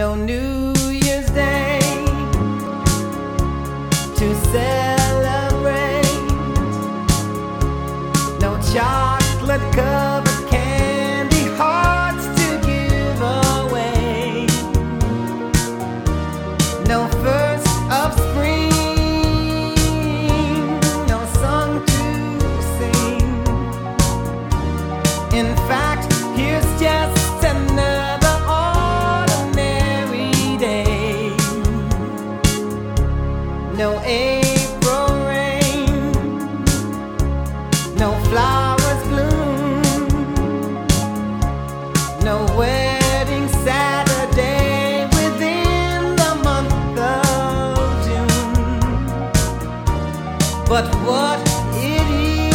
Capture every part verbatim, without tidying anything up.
No New Year's Day to celebrate, no chocolate covered candy hearts to give away, no first of spring, no song to sing. In fact, here's just another ordinary day. No April rain, no flowers bloom, no wedding Saturday within the month of June. But what it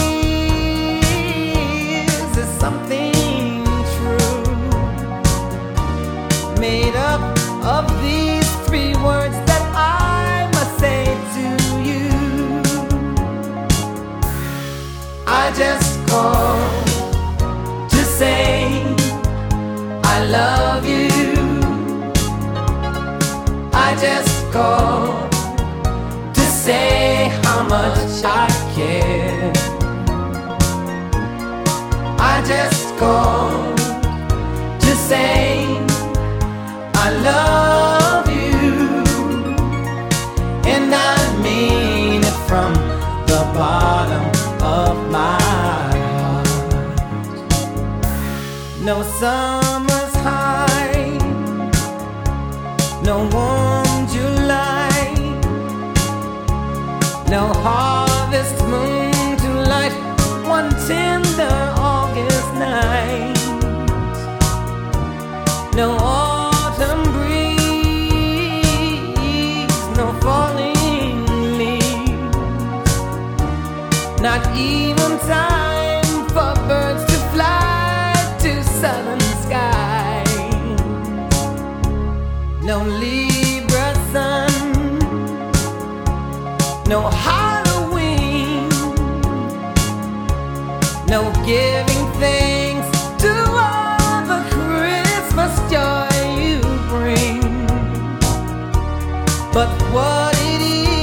is is something true, made up of these three words that I must say to you. I just called to say I love you. I just called to say how much I care. I just called to say I love you, and I mean it from the bottom of my heart. No summer's high, no warm July, no harvest moon to light one tender August night, no autumn breeze, no falling leaves, not even time for birds to fly to southern skies, no Libra sun, no Halloween, no giving thanks to all the Christmas joy you bring. But what it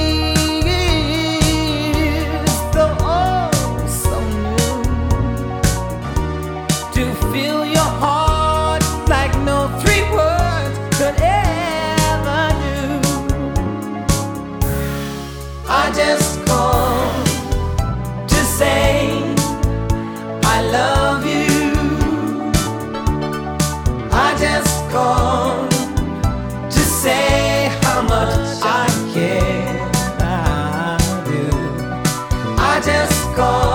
is, though oh so new, to fill your heart like no three words could ever do. I just called to say I love you. I just called to say how much I care. I do. I just called